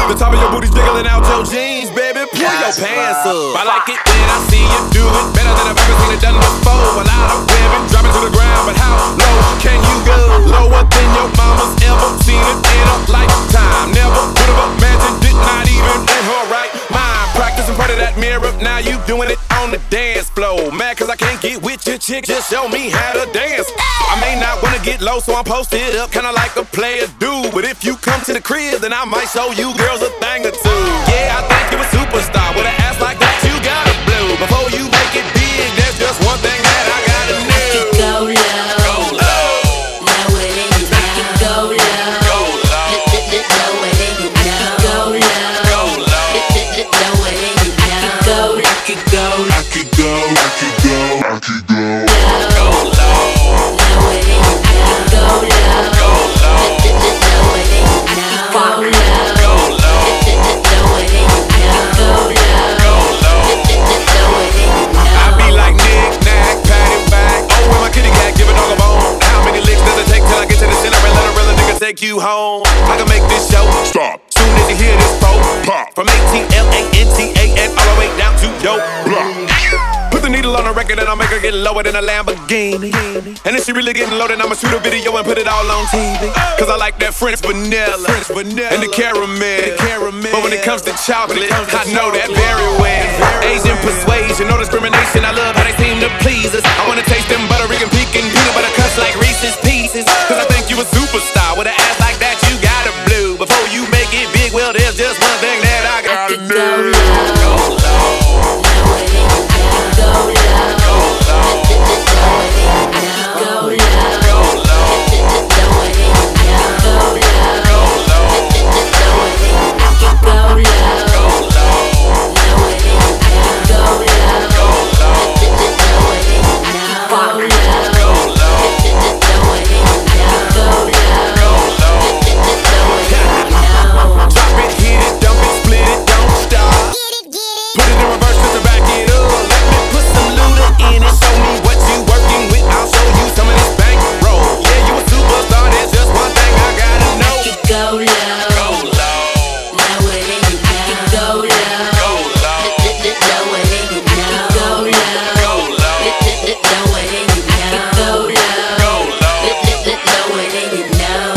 The top of your booty's bigger than out your jeans, baby. Pull your pants up. I like it when I see you do it better than I've ever seen it done before. A lot of women drop it to the ground, but how low can you go? Lower than your mama's ever seen it in a lifetime. Never would have imagined it, not even in her right mind. Practice in front of that mirror, now you doing it on the dance floor. Mad cause I can't get with your chick, just show me how to dance. I may not wanna get low, so I'm posted up, kinda like a player do. But if you come to the crib, then I might show you girls a thing or two. Yeah, I think you a superstar, with an ass like that, you gotta blow. Before you make it big, there's just one thing that I gotta know. Make it go low. Go low. Lower than you know. Make it go low. Go low. Lower than you know. Go low. Go low. Lower than you know. Go. I could go. I could go, I could go, I could go. Go low. Lower than you know. Go low. Go low. Lower than you know. Go low. Go low. Lower than you know. Go low. Go low. Lower than you know. I be like knick-knack, patty whack. Oh, when my kitty cat give a dog a bone. How many licks does it take till I get to the center and let a real nigga take you home? I can make this show Stop. soon as you hear this pop. Pop. From ATLANTAN all the way down to yo. Blah. Put the needle on the record and I'll make her get lower than a Lamborghini. And if she really getting low, then I'ma shoot a video and put it all on TV. Cause I like that French vanilla and the caramel. But when it comes to chocolate, I know that very well. Asian persuasion, no discrimination. I love how they seem to please us. I wanna taste them Puerto Rican pecan peanut butter cuts like Reese's Pieces. Cause I think you a superstar with an ass like that, you gotta blue. Before you make it big, well, there's just one thing that I gotta do. Go low. Go low. Lower than you know. Go low. Go low. Lower than you know. Go low. Go low. Lower than you know. Go low. Go low. Lower than you know. I could go low. Go low. Lower than you know. Go low. Go low. Lower than you know. Go low. Go low. Lower than you know. Go low. Go low. Lower than you know. Drop it, hit it, dump it, split it, don't stop. Put it in reverse just to back it up. Let me put some looter in it. Show me what you working with. I'll show you some of this bankroll. Yeah, you a superstar. There's just one thing I gotta know. Make it go low. Go low. Lower than you know. Go low. Go low. Lower than you know. Go low. Go low. Lower than you know. Go low. Go low. Lower than you know.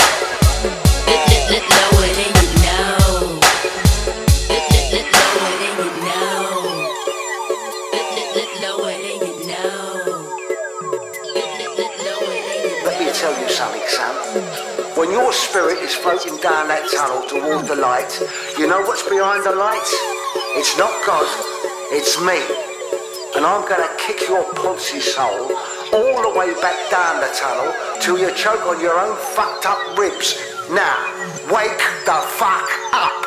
Lower than you know. Lower than you know. Lower than you know. Lower than you know. Let me tell you something, son. When your spirit is floating down that tunnel toward the light, you know what's behind the light? It's not God, it's me. And I'm gonna kick your poncy soul all the way back down the tunnel till you choke on your own fucked up ribs. Now, wake the fuck up.